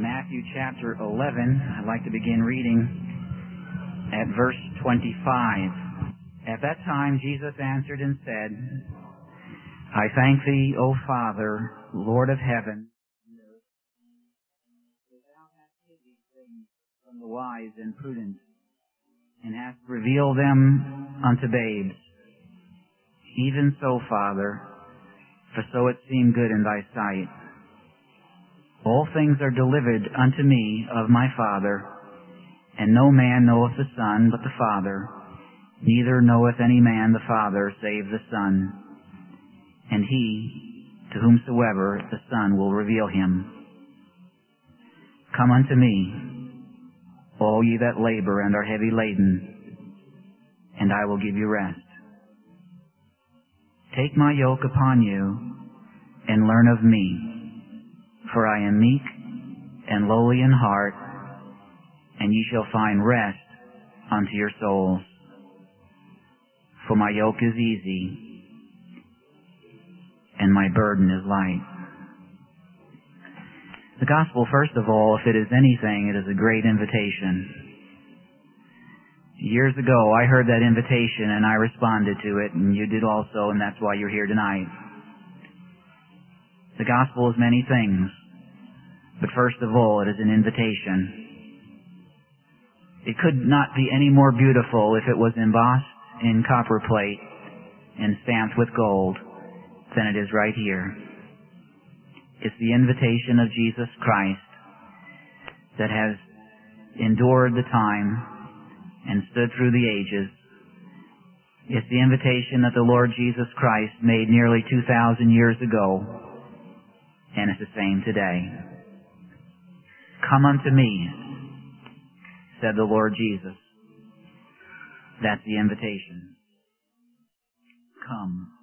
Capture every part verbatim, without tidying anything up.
Matthew chapter eleven. I'd like to begin reading at verse twenty-five. At that time Jesus answered and said, I thank thee, O Father, Lord of heaven, that thou hast hid these things from the wise and prudent, and hast revealed them unto babes. Even so, Father, for so it seemed good in thy sight. All things are delivered unto me of my Father, and no man knoweth the Son but the Father, neither knoweth any man the Father save the Son, and he to whomsoever the Son will reveal him. Come unto me, all ye that labor and are heavy laden, and I will give you rest. Take my yoke upon you, and learn of me. For I am meek and lowly in heart, and ye shall find rest unto your souls. For my yoke is easy, and my burden is light. The gospel, first of all, if it is anything, it is a great invitation. Years ago, I heard that invitation, and I responded to it, and you did also, and that's why you're here tonight. The gospel is many things, but first of all, it is an invitation. It could not be any more beautiful if it was embossed in copper plate and stamped with gold than it is right here. It's the invitation of Jesus Christ that has endured the time and stood through the ages. It's the invitation that the Lord Jesus Christ made nearly two thousand years ago, and it's the same today. Come unto me, said the Lord Jesus. That's the invitation. Come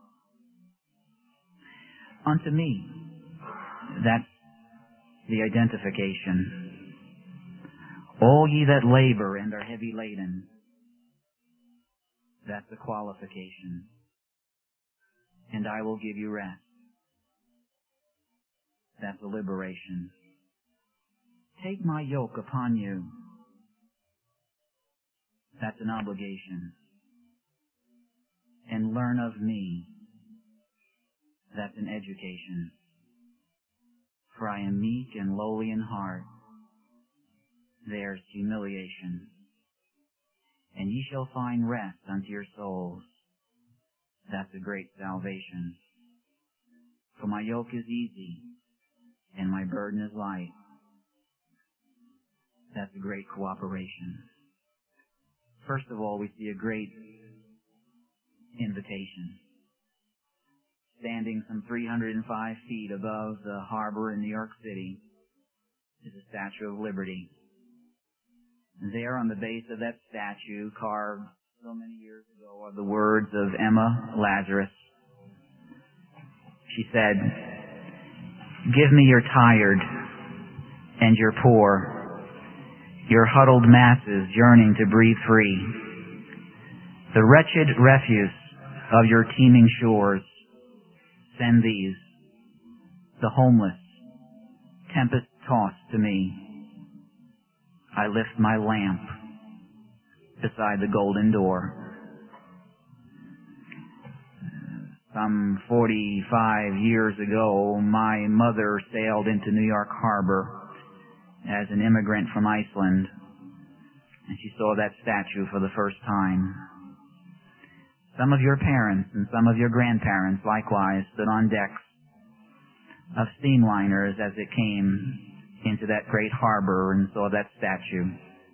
unto me. That's the identification. All ye that labor and are heavy laden. That's the qualification. And I will give you rest. That's the liberation. Take my yoke upon you. That's an obligation. And learn of me. That's an education. For I am meek and lowly in heart. There's humiliation. And ye shall find rest unto your souls. That's a great salvation. For my yoke is easy, and my burden is light. That's a great cooperation. First of all, we see a great invitation. Standing some three hundred five feet above the harbor in New York City is the Statue of Liberty. And there on the base of that statue, carved so many years ago, are the words of Emma Lazarus. She said, give me your tired and your poor, your huddled masses yearning to breathe free, the wretched refuse of your teeming shores. Send these, the homeless, tempest-tossed to me. I lift my lamp beside the golden door. Some forty-five years ago, my mother sailed into New York Harbor as an immigrant from Iceland, and she saw that statue for the first time. Some of your parents and some of your grandparents likewise stood on decks of steamliners as it came into that great harbor and saw that statue.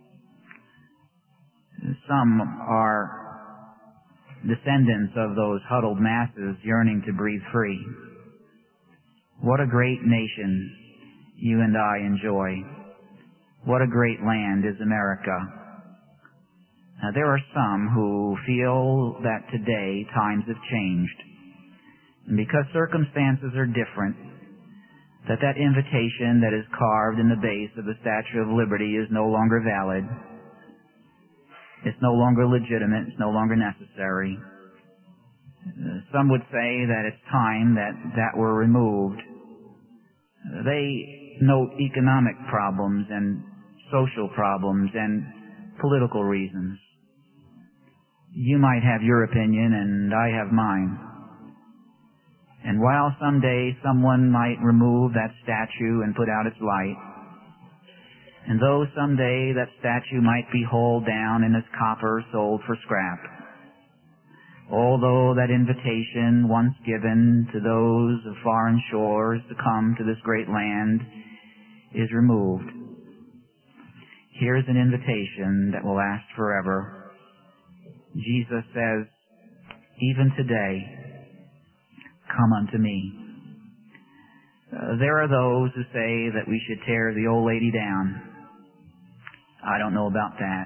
Some are descendants of those huddled masses yearning to breathe free. What a great nation you and I enjoy. What a great land is America. Now, there are some who feel that today times have changed, and because circumstances are different, that that invitation that is carved in the base of the Statue of Liberty is no longer valid. It's no longer legitimate. It's no longer necessary. Some would say that it's time that that were removed. They note economic problems and social problems and political reasons. You might have your opinion and I have mine. And while someday someone might remove that statue and put out its light, and though someday that statue might be hauled down and its copper sold for scrap, although that invitation once given to those of foreign shores to come to this great land is removed, here's an invitation that will last forever. Jesus says, even today, come unto me. Uh, there are those who say that we should tear the old lady down. I don't know about that.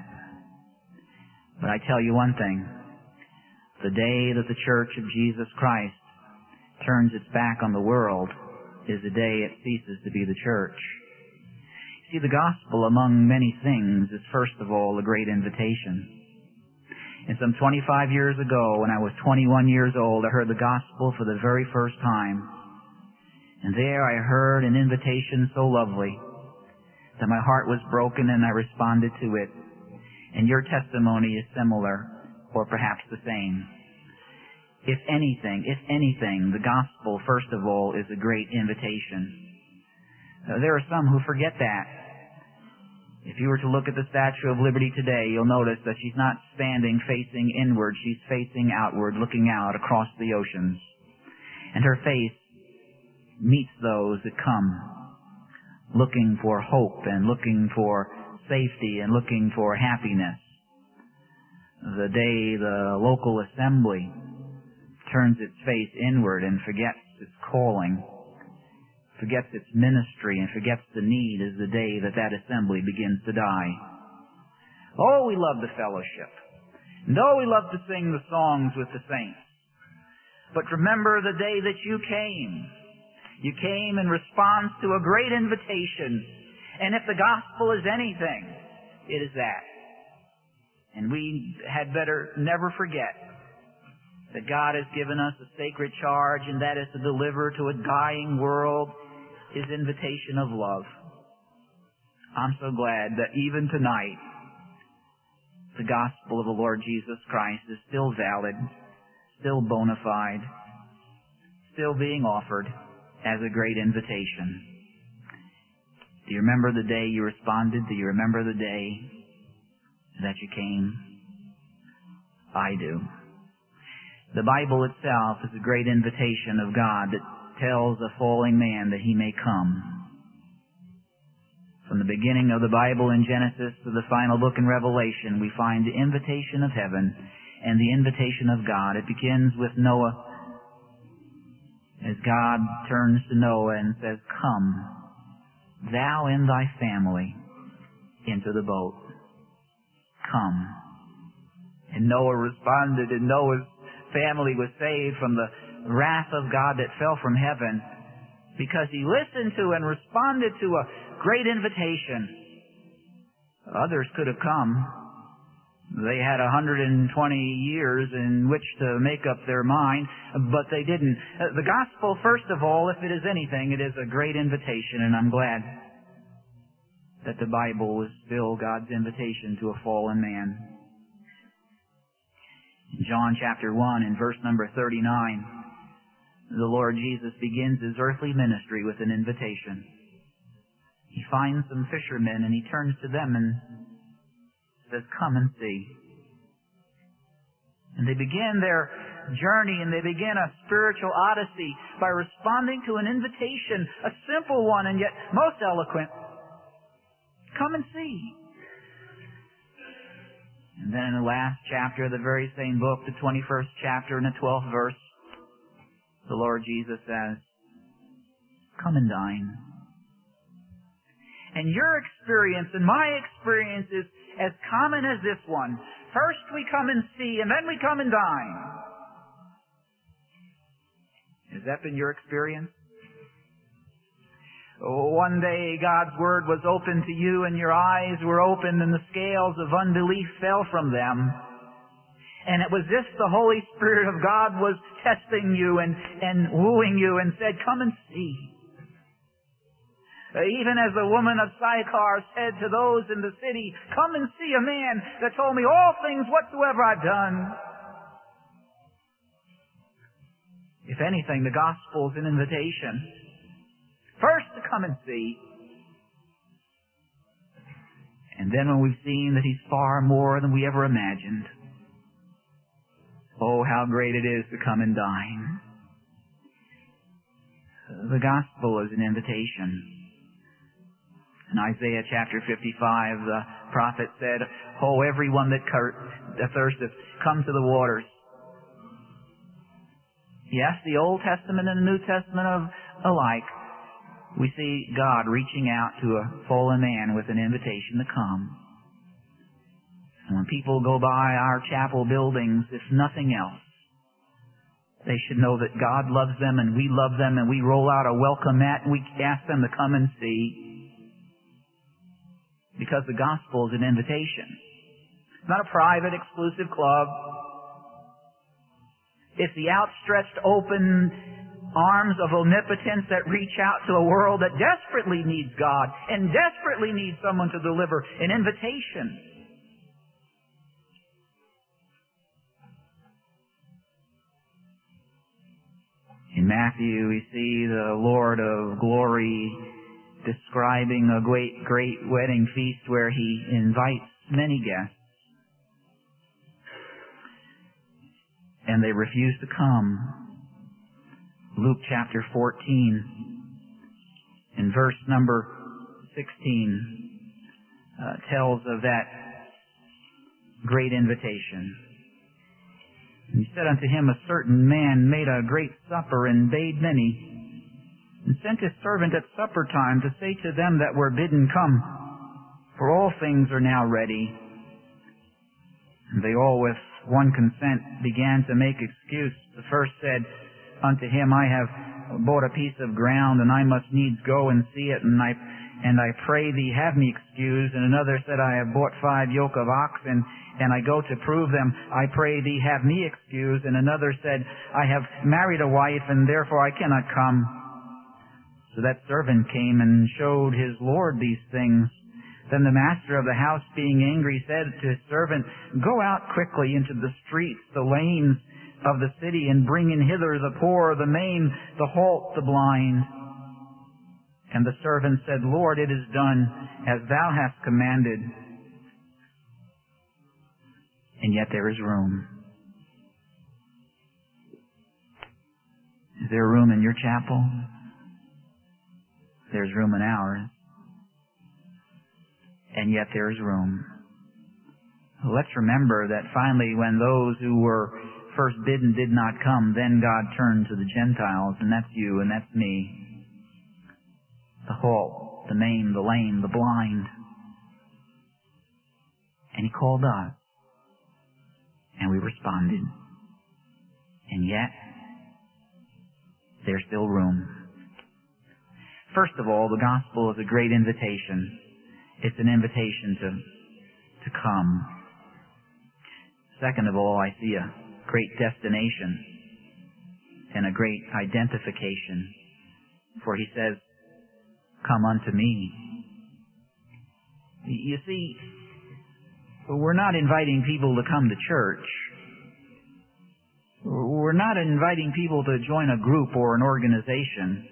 But I tell you one thing. The day that the Church of Jesus Christ turns its back on the world is the day it ceases to be the church. See, the gospel, among many things, is first of all a great invitation. And some twenty-five years ago, when I was twenty-one years old, I heard the gospel for the very first time. And there I heard an invitation so lovely that my heart was broken and I responded to it. And your testimony is similar, or perhaps the same. If anything, if anything, the gospel, first of all, is a great invitation. Uh, there are some who forget that. If you were to look at the Statue of Liberty today, you'll notice that she's not standing facing inward. She's facing outward, looking out across the oceans. And her face meets those that come, looking for hope and looking for safety and looking for happiness. The day the local assembly turns its face inward and forgets its calling, forgets its ministry, and forgets the need is the day that that assembly begins to die. Oh, we love the fellowship. And oh, we love to sing the songs with the saints. But remember the day that you came. You came in response to a great invitation. And if the gospel is anything, it is that. And we had better never forget that God has given us a sacred charge, and that is to deliver to a dying world His invitation of love. I'm so glad that even tonight, the gospel of the Lord Jesus Christ is still valid, still bona fide, still being offered as a great invitation. Do you remember the day you responded? Do you remember the day that you came? I do. The Bible itself is a great invitation of God that tells a falling man that he may come. From the beginning of the Bible in Genesis to the final book in Revelation, we find the invitation of heaven and the invitation of God. It begins with Noah, as God turns to Noah and says, come, thou and thy family, into the boat. Come. And Noah responded, and Noah's family was saved from the wrath of God that fell from heaven because he listened to and responded to a great invitation. Others could have come. They had one hundred twenty years in which to make up their mind, but they didn't. The gospel, first of all, if it is anything, it is a great invitation, and I'm glad that the Bible is still God's invitation to a fallen man. In John chapter one, in verse number thirty-nine, the Lord Jesus begins His earthly ministry with an invitation. He finds some fishermen and He turns to them and says, come and see. And they begin their journey and they begin a spiritual odyssey by responding to an invitation, a simple one and yet most eloquent. Come and see. And then in the last chapter of the very same book, the twenty-first chapter and the twelfth verse, the Lord Jesus says, come and dine. And your experience and my experience is as common as this one. First we come and see, and then we come and dine. Has that been your experience? One day God's Word was open to you and your eyes were opened and the scales of unbelief fell from them. And it was as if the Holy Spirit of God was testing you and, and wooing you and said, come and see. Uh, even as the woman of Sychar said to those in the city, come and see a man that told me all things whatsoever I've done. If anything, the gospel is an invitation. First to come and see. And then when we've seen that He's far more than we ever imagined, oh, how great it is to come and dine. The gospel is an invitation. In Isaiah chapter fifty-five, the prophet said, oh, everyone that thirsteth, come to the waters. Yes, the Old Testament and the New Testament of alike, we see God reaching out to a fallen man with an invitation to come. And when people go by our chapel buildings, if nothing else, they should know that God loves them and we love them, and we roll out a welcome mat and we ask them to come and see. Because the gospel is an invitation. It's not a private, exclusive club. It's the outstretched, open arms of omnipotence that reach out to a world that desperately needs God and desperately needs someone to deliver an invitation. In Matthew, we see the Lord of glory describing a great, great wedding feast where He invites many guests. And they refuse to come. Luke chapter fourteen, in verse number sixteen, uh, tells of that great invitation. And He said unto him, a certain man made a great supper and bade many, and sent his servant at supper time to say to them that were bidden, come, for all things are now ready. And they all with one consent began to make excuse. The first said unto him, I have bought a piece of ground, and I must needs go and see it, and I and I pray thee have me excused. And another said, I have bought five yoke of oxen, and I go to prove them. I pray thee have me excused. And another said, I have married a wife, and therefore I cannot come. So that servant came and showed his lord these things. Then the master of the house, being angry, said to his servant, go out quickly into the streets, the lanes of the city, and bring in hither the poor, the maimed, the halt, the blind. And the servant said, Lord, it is done as thou hast commanded. And yet there is room. Is there room in your chapel? There's room in ours. And yet there is room. Let's remember that finally when those who were first bidden did not come, then God turned to the Gentiles, and that's you and that's me. The halt, the maimed, the lame, the blind. And He called us. And we responded. And yet, there's still room. First of all, the gospel is a great invitation. It's an invitation to, to come. Second of all, I see a great destination and a great identification. For He says, come unto me. You see, we're not inviting people to come to church. We're not inviting people to join a group or an organization.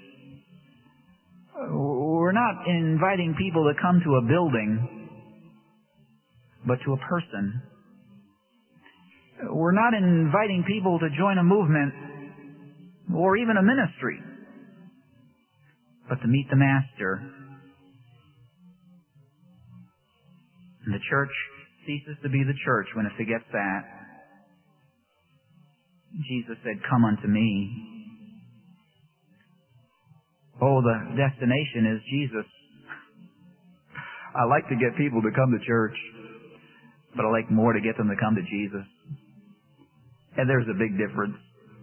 We're not inviting people to come to a building, but to a person. We're not inviting people to join a movement or even a ministry, but to meet the Master. And the church ceases to be the church when it forgets that. Jesus said, come unto me. Oh, the destination is Jesus. I like to get people to come to church, but I like more to get them to come to Jesus. And there's a big difference.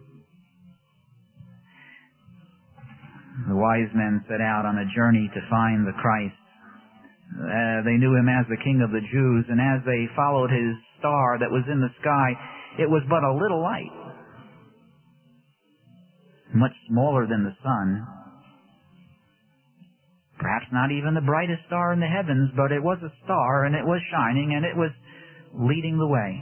The wise men set out on a journey to find the Christ. Uh, they knew Him as the King of the Jews, and as they followed His star that was in the sky, it was but a little light, much smaller than the sun. Perhaps not even the brightest star in the heavens, but it was a star, and it was shining, and it was leading the way.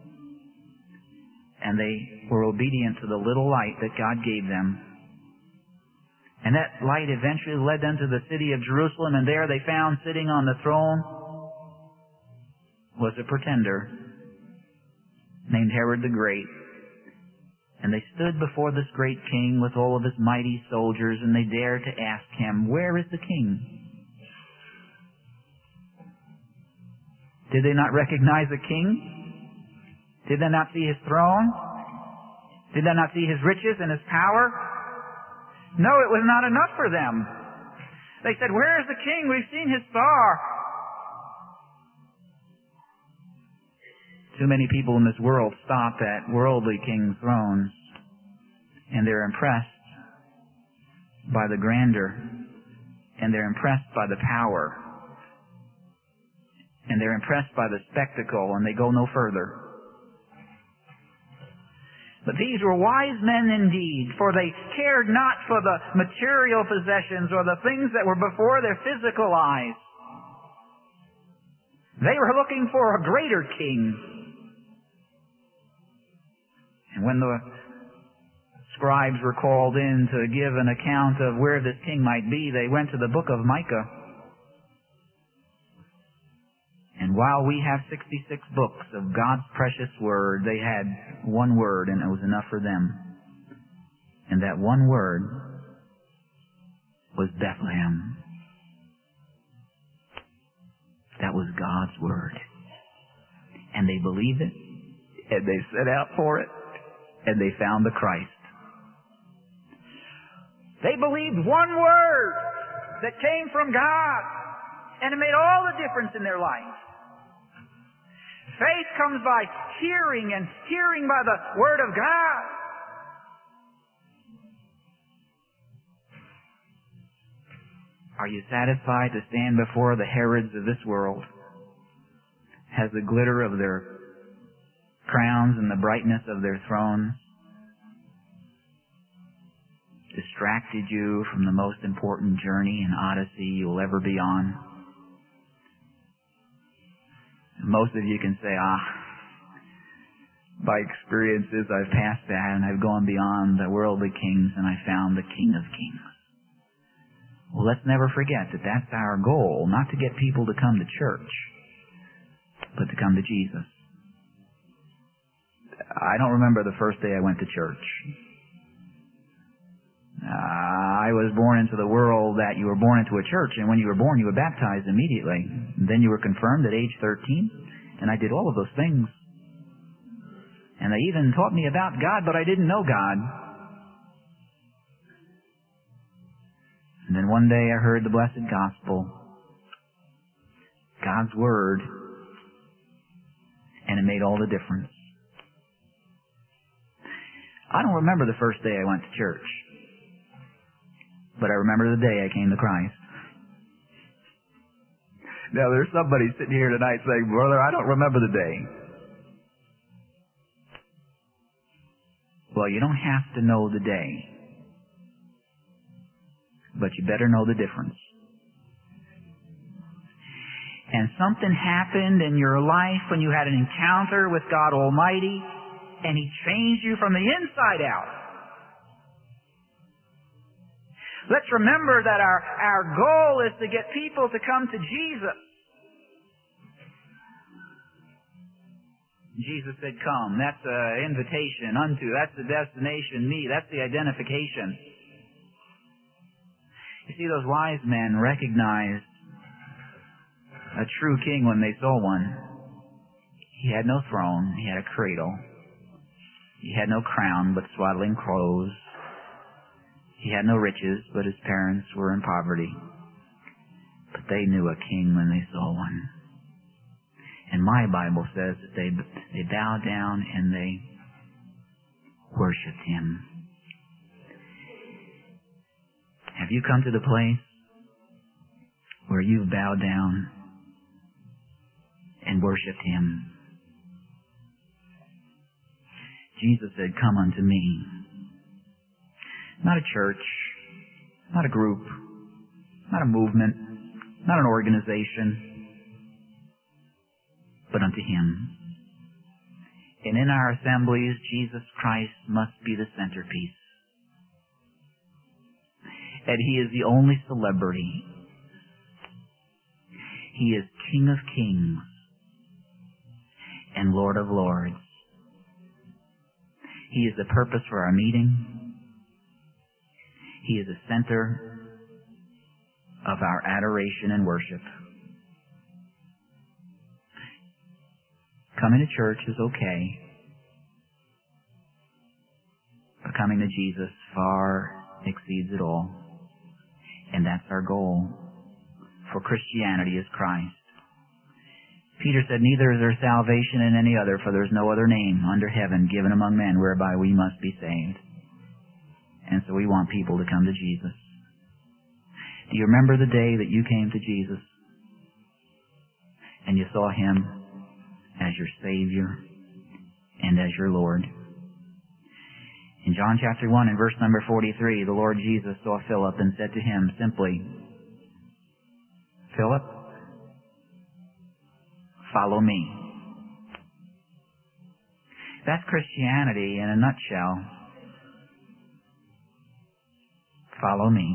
And they were obedient to the little light that God gave them. And that light eventually led them to the city of Jerusalem, and there they found sitting on the throne was a pretender named Herod the Great. And they stood before this great king with all of his mighty soldiers, and they dared to ask him, "Where is the king?" Did they not recognize the king? Did they not see his throne? Did they not see his riches and his power? No, it was not enough for them. They said, "Where is the king? We've seen his star." Too many people in this world stop at worldly king thrones, and they're impressed by the grandeur, and they're impressed by the power, and they're impressed by the spectacle, and they go no further. But these were wise men indeed, for they cared not for the material possessions or the things that were before their physical eyes. They were looking for a greater king. And when the scribes were called in to give an account of where this king might be, they went to the book of Micah. And while we have sixty-six books of God's precious word, they had one word, and it was enough for them. And that one word was Bethlehem. That was God's word. And they believed it, and they set out for it, and they found the Christ. They believed one word that came from God, and it made all the difference in their life. Faith comes by hearing, and hearing by the Word of God. Are you satisfied to stand before the Herods of this world? Has the glitter of their crowns and the brightness of their thrones distracted you from the most important journey and odyssey you'll ever be on? Most of you can say, ah, by experiences I've passed that, and I've gone beyond the worldly kings, and I found the King of Kings. Well, let's never forget that that's our goal, not to get people to come to church, but to come to Jesus. I don't remember the first day I went to church. Uh, I was born into the world that you were born into a church, and when you were born, you were baptized immediately. And then you were confirmed at age thirteen, and I did all of those things. And they even taught me about God, but I didn't know God. And then one day I heard the blessed gospel, God's Word, and it made all the difference. I don't remember the first day I went to church, but I remember the day I came to Christ. Now, there's somebody sitting here tonight saying, "Brother, I don't remember the day." Well, you don't have to know the day, but you better know the difference. And something happened in your life when you had an encounter with God Almighty, and He changed you from the inside out. Let's remember that our, our goal is to get people to come to Jesus. Jesus said, "Come." That's an invitation unto. That's the destination, me. That's the identification. You see, those wise men recognized a true king when they saw one. He had no throne. He had a cradle. He had no crown, but swaddling clothes. He had no riches, but his parents were in poverty. But they knew a king when they saw one. And my Bible says that they, they bowed down and they worshipped Him. Have you come to the place where you've bowed down and worshipped Him? Jesus said, "Come unto me." Not a church, not a group, not a movement, not an organization, but unto Him. And in our assemblies, Jesus Christ must be the centerpiece. And He is the only celebrity. He is King of Kings and Lord of Lords. He is the purpose for our meeting. He is the center of our adoration and worship. Coming to church is okay, but coming to Jesus far exceeds it all. And that's our goal. For Christianity is Christ. Peter said, neither is there salvation in any other, for there is no other name under heaven given among men whereby we must be saved. And so we want people to come to Jesus. Do you remember the day that you came to Jesus and you saw Him as your Savior and as your Lord? In John chapter one and verse number forty-three, the Lord Jesus saw Philip and said to him simply, Philip, follow me. That's Christianity in a nutshell. Follow me.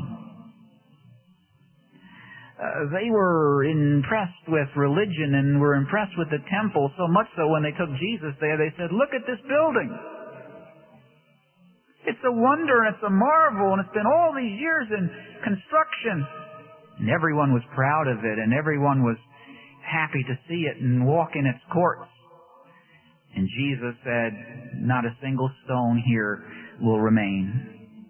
Uh, they were impressed with religion and were impressed with the temple, so much so when they took Jesus there, they said, look at this building. It's a wonder and it's a marvel, and it's been all these years in construction. And everyone was proud of it, and everyone was happy to see it and walk in its courts. And Jesus said, not a single stone here will remain.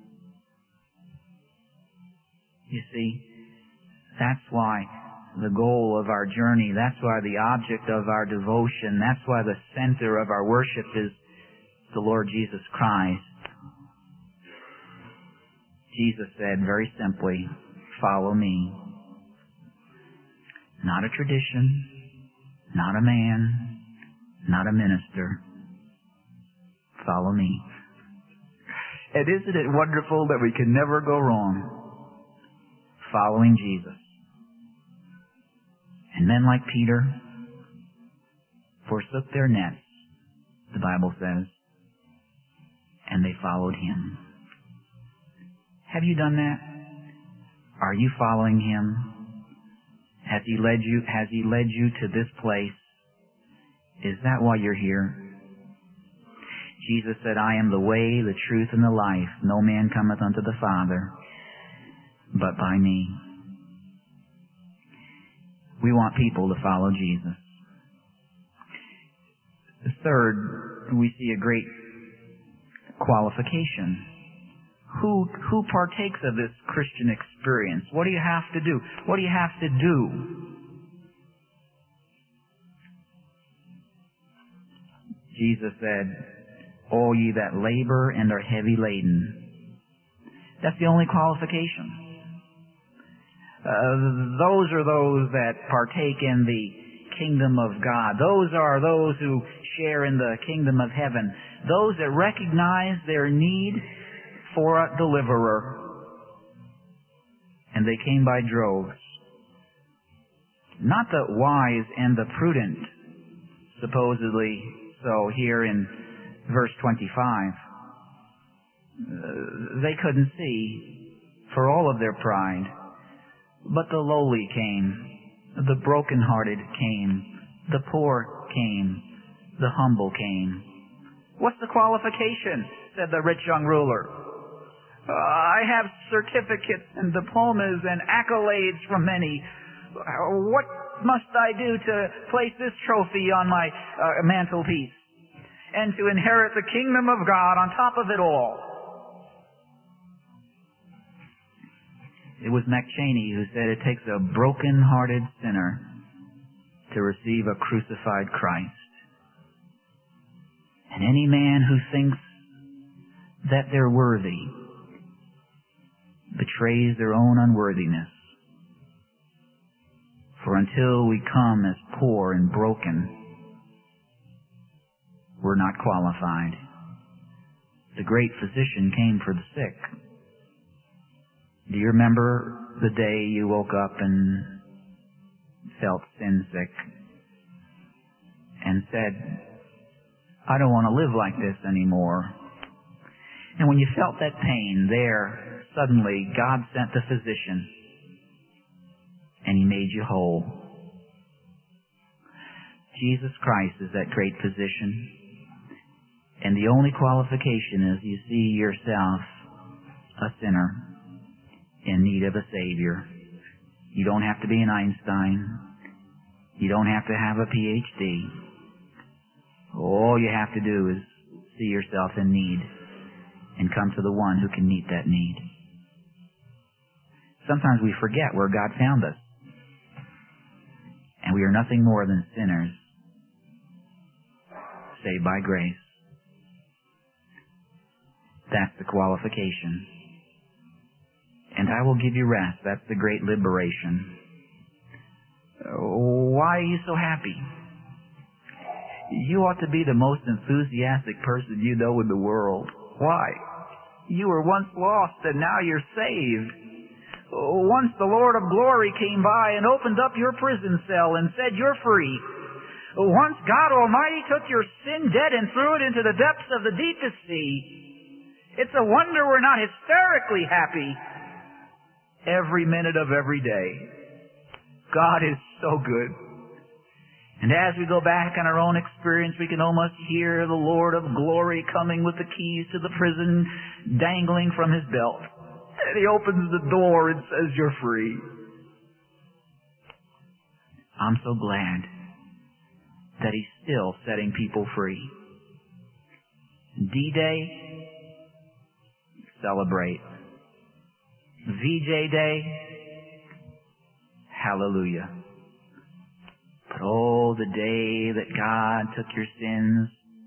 You see, that's why the goal of our journey, that's why the object of our devotion, that's why the center of our worship is the Lord Jesus Christ. Jesus said very simply, follow me. Not a tradition, not a man, not a minister. Follow me. And isn't it wonderful that we can never go wrong following Jesus? And men like Peter forsook their nets, the Bible says, and they followed Him. Have you done that? Are you following Him? Has He led you, has He led you to this place? Is that why you're here? Jesus said, I am the way, the truth, and the life. No man cometh unto the Father but by me. We want people to follow Jesus. Third, we see a great qualification. Who, who partakes of this Christian experience? What do you have to do? What do you have to do? Jesus said, all ye that labor and are heavy laden. That's the only qualification. Uh, those are those that partake in the kingdom of God. Those are those who share in the kingdom of heaven. Those that recognize their need for a deliverer. And they came by droves. Not the wise and the prudent, supposedly so here in verse twenty-five. Uh, they couldn't see for all of their pride. But the lowly came, the brokenhearted came, the poor came, the humble came. What's the qualification? Said the rich young ruler. Uh, I have certificates and diplomas and accolades from many. Uh, what must I do to place this trophy on my uh, mantelpiece and to inherit the kingdom of God on top of it all? It was McChaney who said it takes a broken-hearted sinner to receive a crucified Christ. And any man who thinks that they're worthy betrays their own unworthiness. For until we come as poor and broken, we're not qualified. The great physician came for the sick. Do you remember the day you woke up and felt sin sick and said, I don't want to live like this anymore. And when you felt that pain there, suddenly God sent the physician and He made you whole. Jesus Christ is that great physician. And the only qualification is you see yourself a sinner in need of a Savior. You don't have to be an Einstein. You don't have to have a P H D. All you have to do is see yourself in need and come to the one who can meet that need. Sometimes we forget where God found us. And we are nothing more than sinners saved by grace. That's the qualification. And I will give you rest. That's the great liberation. Why are you so happy? You ought to be the most enthusiastic person you know in the world. Why? You were once lost and now you're saved. Once the Lord of glory came by and opened up your prison cell and said you're free. Once God Almighty took your sin debt and threw it into the depths of the deepest sea. It's a wonder we're not hysterically happy every minute of every day. God is so good. And as we go back on our own experience, we can almost hear the Lord of glory coming with the keys to the prison dangling from His belt. And He opens the door and says, you're free. I'm so glad that He's still setting people free. D-Day, celebrate. V J Day, hallelujah. But oh, the day that God took your sins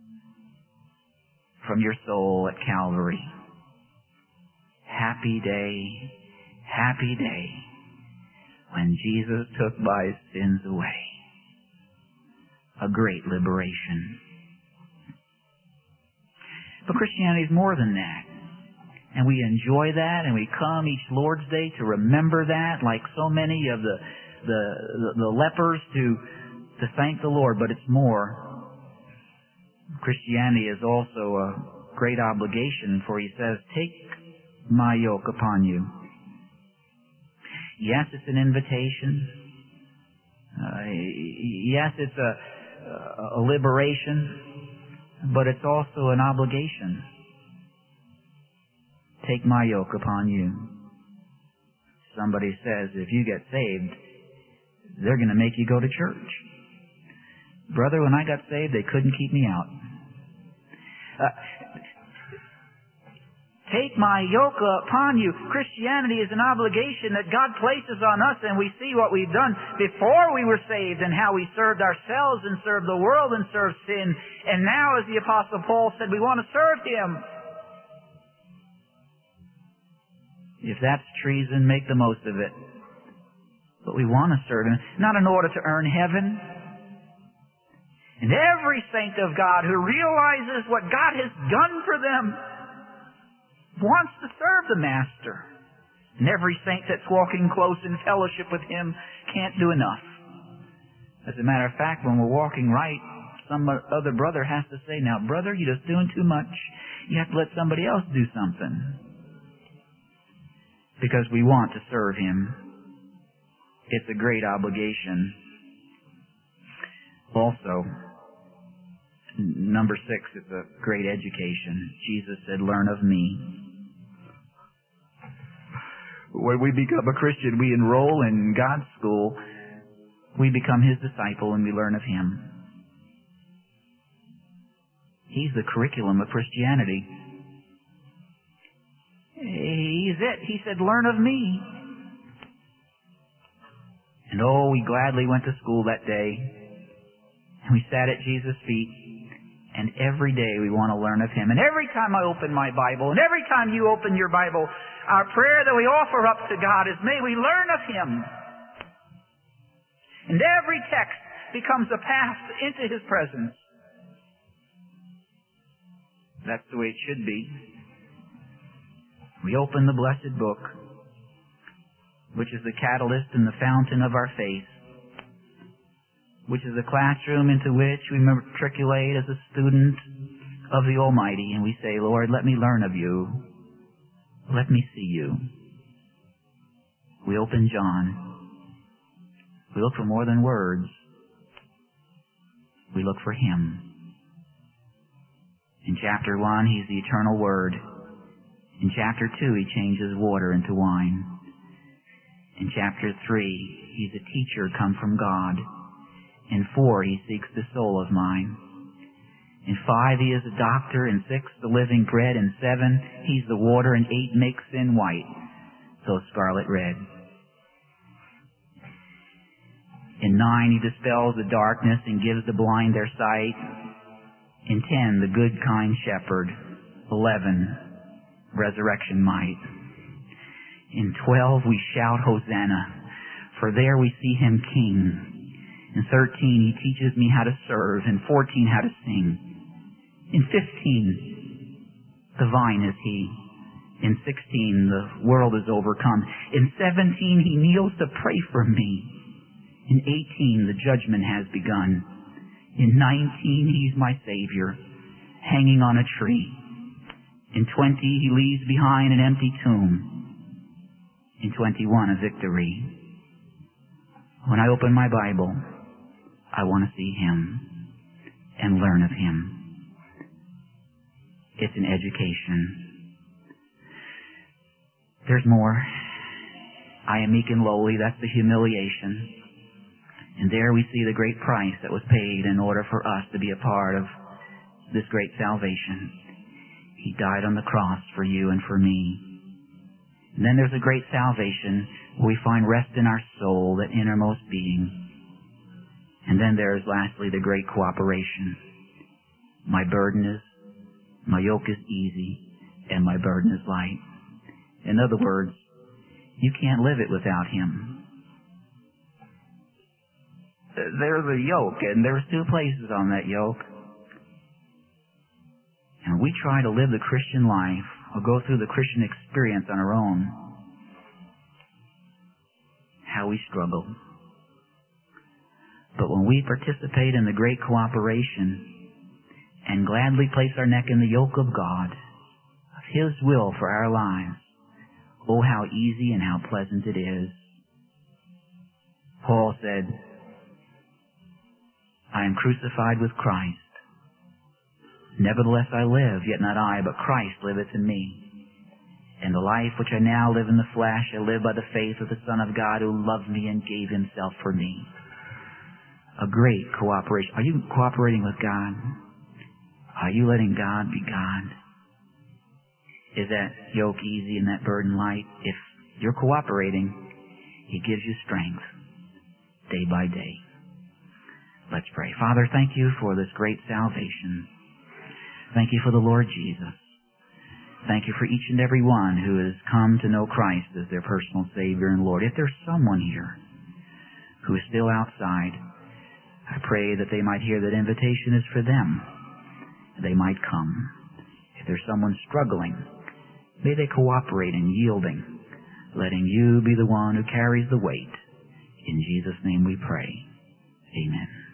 from your soul at Calvary. Happy day, happy day, when Jesus took my sins away. A great liberation. But Christianity is more than that. And we enjoy that, and we come each Lord's Day to remember that, like so many of the the, the, the lepers to, to thank the Lord. But it's more. Christianity is also a great obligation, for He says, take my yoke upon you. Yes, it's an invitation. Uh, yes, it's a, a liberation, but it's also an obligation. Take my yoke upon you. Somebody says, if you get saved, they're going to make you go to church. Brother, when I got saved, they couldn't keep me out. Uh, Take my yoke upon you. Christianity is an obligation that God places on us, and we see what we've done before we were saved and how we served ourselves and served the world and served sin. And now, as the Apostle Paul said, we want to serve Him. If that's treason, make the most of it. But we want to serve Him, not in order to earn heaven. And every saint of God who realizes what God has done for them wants to serve the Master. And every saint that's walking close in fellowship with Him can't do enough. As a matter of fact, when we're walking right, some other brother has to say, now, brother, you're just doing too much. You have to let somebody else do something. Because we want to serve Him. It's a great obligation. Also, number six is a great education. Jesus said, learn of me. When we become a Christian, we enroll in God's school. We become His disciple and we learn of Him. He's the curriculum of Christianity. He's it. He said, learn of me. And oh, we gladly went to school that day. And we sat at Jesus' feet. And every day we want to learn of Him. And every time I open my Bible, and every time you open your Bible, our prayer that we offer up to God is, may we learn of Him. And every text becomes a path into His presence. That's the way it should be. We open the blessed book. which is the catalyst and the fountain of our faith, which is the classroom into which we matriculate as a student of the Almighty, and we say, Lord, let me learn of you. Let me see you. We open John. We look for more than words. We look for Him. In chapter one, He's the eternal Word. In chapter two, He changes water into wine. In chapter three, He's a teacher come from God. In four, He seeks the soul of mine. In five, He is a doctor. In six, the living bread. In seven, He's the water. In eight, makes sin white, though scarlet red. In nine, He dispels the darkness and gives the blind their sight. In ten, the good, kind shepherd. Eleven, resurrection might. In twelve, we shout Hosanna, for there we see Him King. In thirteen, He teaches me how to serve. In fourteen, how to sing. In fifteen, the vine is He. In sixteen, the world is overcome. In seventeen, He kneels to pray for me. In eighteen, the judgment has begun. In nineteen, He's my Savior, hanging on a tree. In twenty, He leaves behind an empty tomb. In twenty-one, a victory. When I open my Bible, I want to see Him and learn of Him. It's an education. There's more. I am meek and lowly. That's the humiliation. And there we see the great price that was paid in order for us to be a part of this great salvation. He died on the cross for you and for me. And then there's a great salvation where we find rest in our soul, that innermost being. And then there is lastly the great cooperation. My burden is, my yoke is easy, and my burden is light. In other words, you can't live it without Him. There's a yoke, and there's two places on that yoke. And we try to live the Christian life or go through the Christian experience on our own. How we struggle. But when we participate in the great cooperation and gladly place our neck in the yoke of God, of His will for our lives, oh, how easy and how pleasant it is. Paul said, I am crucified with Christ. Nevertheless I live, yet not I, but Christ liveth in me. And the life which I now live in the flesh, I live by the faith of the Son of God who loved me and gave Himself for me. A great cooperation. Are you cooperating with God? Are you letting God be God? Is that yoke easy and that burden light? If you're cooperating, He gives you strength day by day. Let's pray. Father, thank You for this great salvation. Thank You for the Lord Jesus. Thank You for each and every one who has come to know Christ as their personal Savior and Lord. If there's someone here who is still outside, I pray that they might hear that invitation is for them. They might come. If there's someone struggling, may they cooperate in yielding, letting You be the one who carries the weight. In Jesus' name we pray. Amen.